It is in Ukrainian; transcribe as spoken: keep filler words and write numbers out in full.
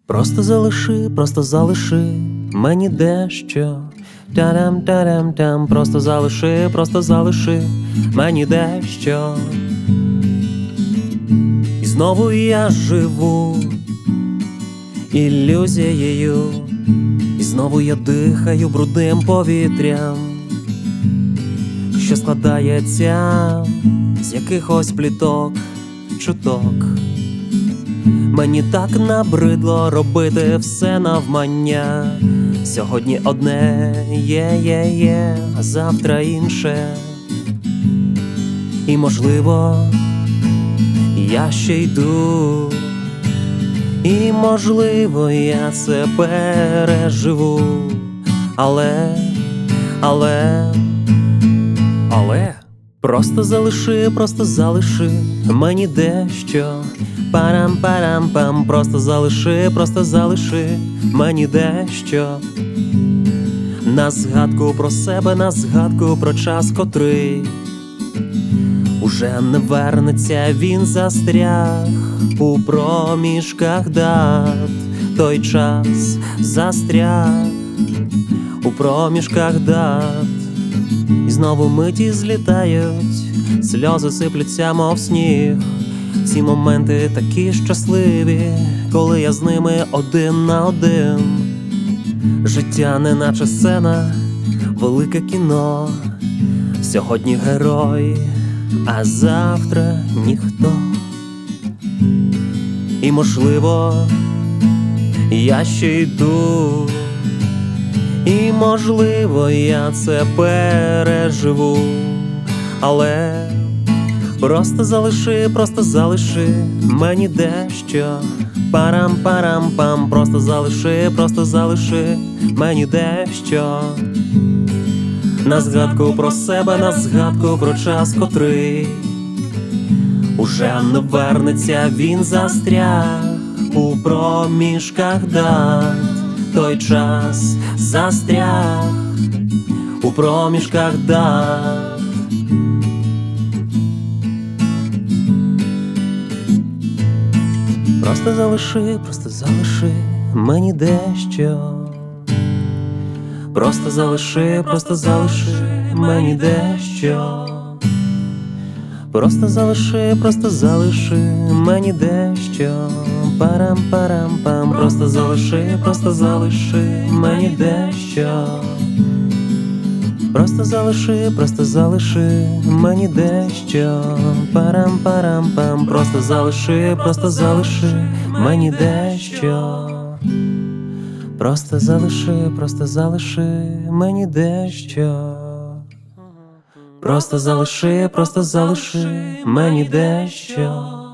Просто залиши, просто залиши мені дещо. Тарам-тарам-там, просто залиши, просто залиши мені дещо. І знову я живу ілюзією, і знову я дихаю брудним повітрям, що складається з якихось пліток, чуток. Мені так набридло робити все навмання. Сьогодні одне є-є-є, а завтра інше. І можливо, я ще йду, і можливо, я це переживу. Але, але, але просто залиши, просто залиши мені дещо. Парам-парам-пам, просто залиши, просто залиши мені дещо. На згадку про себе, на згадку про час, котрий уже не вернеться, він застряг у проміжках дат. Той час застряг у проміжках дат. І знову миті злітають, сльози сиплються, мов сніг. Ці моменти такі щасливі, коли я з ними один на один. Життя неначе сцена, велике кіно. Сьогодні герой, а завтра ніхто. І можливо, я ще йду, і можливо, я це переживу. Але просто залиши, просто залиши мені дещо. Парам-парам-пам, просто залиши, просто залиши мені дещо. На згадку про себе, на згадку про час, котрий уже не вернеться, він застряг у проміжках дат. Той час застряг у проміжках дат. Просто залиши, просто залиши мені дещо. Просто залиши, просто залиши мені дещо. Просто залиши, просто залиши мені дещо. Парам-парам-пам, просто залиши, просто залиши мені дещо. Просто залиши, просто залиши мені дещо. Парам-парам-пам, просто залиши, просто залиши мені дещо. Просто залиши, просто залиши мені дещо. Просто залиши, просто залиши мені дещо.